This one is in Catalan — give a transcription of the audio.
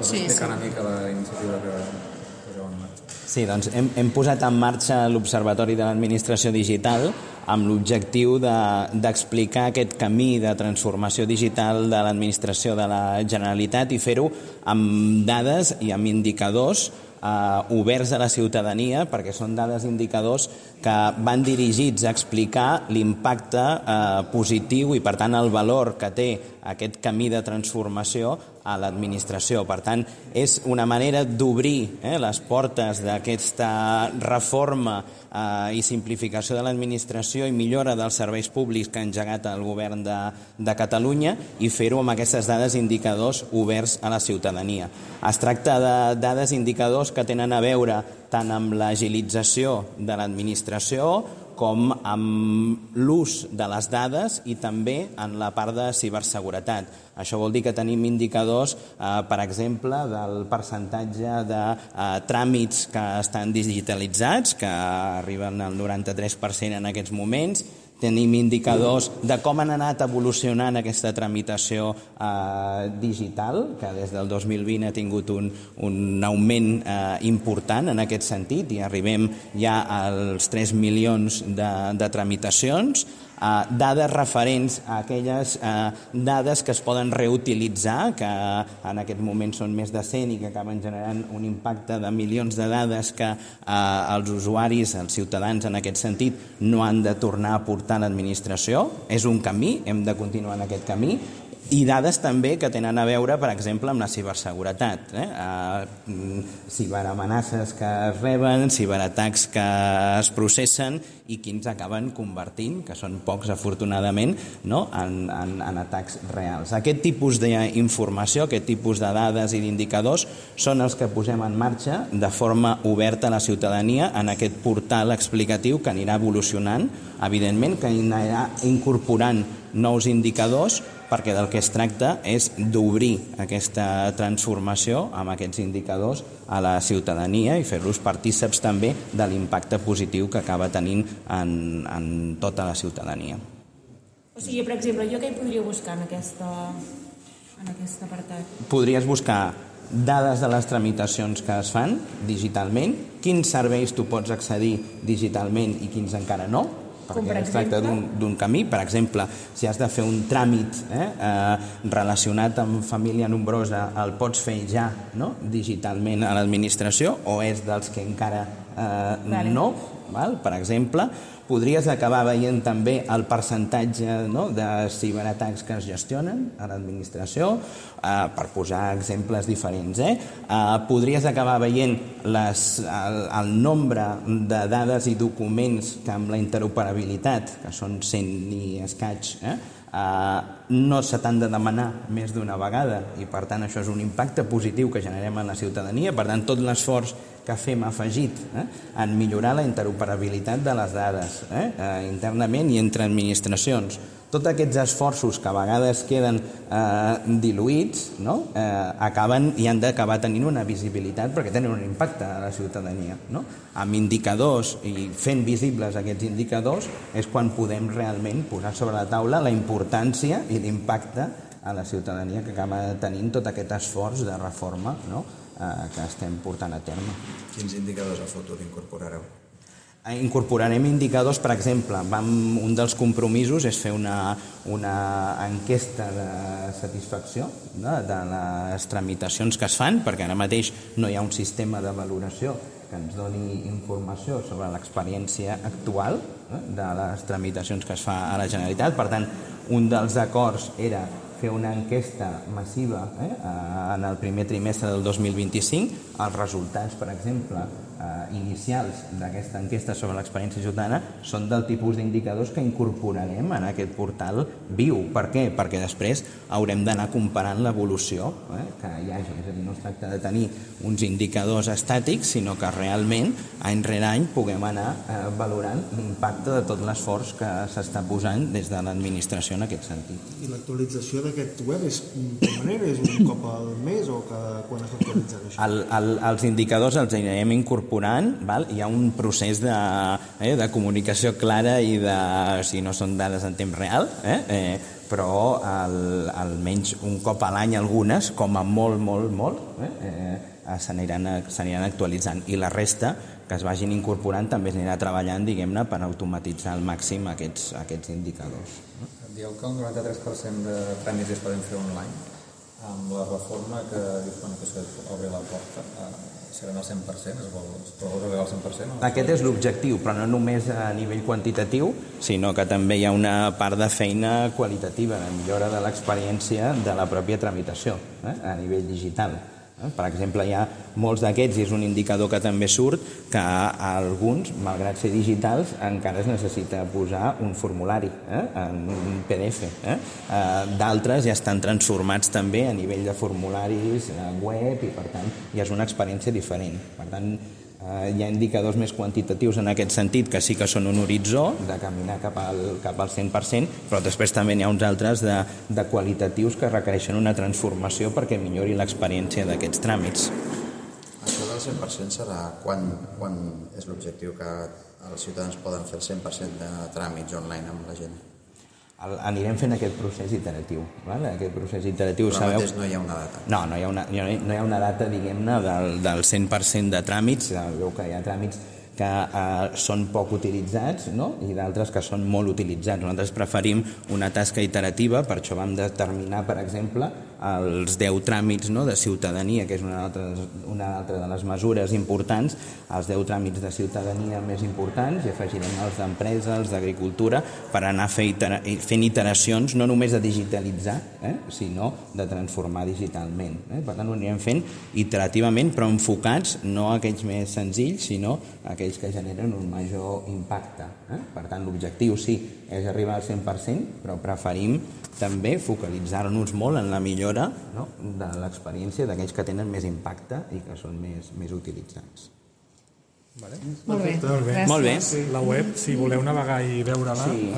Pots explicar una mica la iniciativa que poseu en marxa? Sí, doncs hem posat en marxa l'Observatori de l'Administració Digital amb l'objectiu d'explicar aquest camí de transformació digital de l'administració de la Generalitat i fer-ho amb dades i amb indicadors oberts a la ciutadania, perquè són dades indicadors que van dirigits a explicar l'impacte positiu i, per tant, el valor que té aquest camí de transformació a l'administració. Per tant, és una manera d'obrir les portes d'aquesta reforma i simplificació de l'administració i millora dels serveis públics que ha engegat el govern de Catalunya i fer-ho amb aquestes dades indicadors oberts a la ciutadania. Es tracta de dades indicadors que tenen a veure tant amb l'agilització de l'administració com amb l'ús de les dades i també en la part de ciberseguretat. Això vol dir que tenim indicadors, per exemple, del percentatge de tràmits que estan digitalitzats, que arriben al 93% en aquests moments. Tenim indicadors de com han anat evolucionant aquesta tramitació digital, que des del 2020 ha tingut un augment important en aquest sentit i arribem ja als 3 milions de tramitacions. Dades referents a aquelles dades que es poden reutilitzar, que en aquest moment són més de 100 i que acaben generant un impacte de milions de dades que els usuaris, els ciutadans en aquest sentit, no han de tornar a portar a l'administració. És un camí, hem de continuar en aquest camí. I dades també que tenen a veure, per exemple, amb la ciberseguretat. Ciberamenaces que es reben, ciberatacs que es processen i quins acaben convertint, que són pocs afortunadament, en atacs reals. Aquest tipus d'informació, aquest tipus de dades i d'indicadors són els que posem en marxa de forma oberta a la ciutadania en aquest portal explicatiu que anirà evolucionant, evidentment, que anirà incorporant nous indicadors, perquè del que es tracta és d'obrir aquesta transformació amb aquests indicadors a la ciutadania i fer-los partíceps també de l'impacte positiu que acaba tenint en tota la ciutadania. O sigui, per exemple, jo què hi podria buscar en aquest apartat? Podries buscar dades de les tramitacions que es fan digitalment, quins serveis tu pots accedir digitalment i quins encara no, perquè es tracta d'un camí. Per exemple, si has de fer un tràmit relacionat amb família nombrosa, el pots fer ja digitalment a l'administració o és dels que encara no, per exemple. Podries acabar veient també el percentatge de ciberatacs que es gestionen a l'administració, per posar exemples diferents. Podries acabar veient el nombre de dades i documents que amb la interoperabilitat, que són 100 i escaig, no se t'han de demanar més d'una vegada i per tant això és un impacte positiu que generem en la ciutadania. Per tant, tot l'esforç que fem afegit en millorar la interoperabilitat de les dades internament i entre administracions. Tots aquests esforços que a vegades queden diluïts acaben i han d'acabar tenint una visibilitat perquè tenen un impacte a la ciutadania. Amb indicadors i fent visibles aquests indicadors és quan podem realment posar sobre la taula la importància i l'impacte a la ciutadania que acaba tenint tot aquest esforç de reforma que estem portant a terme. Quins indicadors a futur incorporareu? Incorporarem indicadors, per exemple, un dels compromisos és fer una enquesta de satisfacció de les tramitacions que es fan, perquè ara mateix no hi ha un sistema de valoració que ens doni informació sobre l'experiència actual de les tramitacions que es fa a la Generalitat. Per tant, un dels acords era fer una enquesta massiva en el primer trimestre del 2025. Els resultats, per exemple, inicials d'aquesta enquesta sobre l'experiència ciutadana són del tipus d'indicadors que incorporarem en aquest portal viu. Per què? Perquè després haurem d'anar comparant l'evolució que hi hagi. És a dir, no es tracta de tenir uns indicadors estàtics, sinó que realment, any rere any, puguem anar valorant l'impacte de tot l'esforç que s'està posant des de l'administració en aquest sentit. I l'actualització d'aquest web és de manera? És un cop al mes o quan es actualitzen això? Els indicadors els anirem incorporant. Hi ha un procés de comunicació clara i de, si no són dades en temps real, però almenys un cop a l'any algunes, com a molt, s'aniran actualitzant. I la resta, que es vagin incorporant, també es anirà treballant, diguem-ne, per automatitzar al màxim aquests indicadors. Dieu que el 93% de tràmits es poden fer online. Amb la reforma que dius que s'obre la porta, seran al 100%? Es proposa arribar al 100%? Aquest és l'objectiu, però no només a nivell quantitatiu, sinó que també hi ha una part de feina qualitativa, de millora de l'experiència de la pròpia tramitació, a nivell digital. Per exemple, hi ha molts d'aquests, i és un indicador que també surt, que alguns, malgrat ser digitals, encara es necessita posar un formulari en un PDF. D'altres ja estan transformats també a nivell de formularis web i, per tant, ja és una experiència diferent. Per tant, hi ha indicadors més quantitatius en aquest sentit, que sí que són un horitzó de caminar cap al 100%, però després també n'hi ha uns altres de qualitatius que requereixen una transformació perquè millori l'experiència d'aquests tràmits. Això del 100% serà quan és l'objectiu que els ciutadans poden fer el 100% de tràmits online amb la gent? Anirem fent aquest procés iteratiu. Aquest procés iteratiu, però sabeu... mateix no hi ha una data. No hi ha una data, diguem-ne, del 100% de tràmits. Veu que hi ha tràmits que són poc utilitzats, no? I d'altres que són molt utilitzats. Nosaltres preferim una tasca iterativa, per això vam determinar, per exemple, els 10 tràmits de ciutadania, que és una altra de les mesures importants, els 10 tràmits de ciutadania més importants, i afegirem els d'empresa, els d'agricultura, per anar fent iteracions, no només de digitalitzar, sinó de transformar digitalment. Per tant, ho anirem fent iterativament, però enfocats no a aquells més senzills, sinó a aquells que generen un major impacte. Per tant, l'objectiu sí és arribar al 100%, però preferim també focalitzar-nos molt en la millora de l'experiència d'aquells que tenen més impacte i que són més utilitzats. Molt bé. Molt bé. La web, si voleu navegar i veure-la,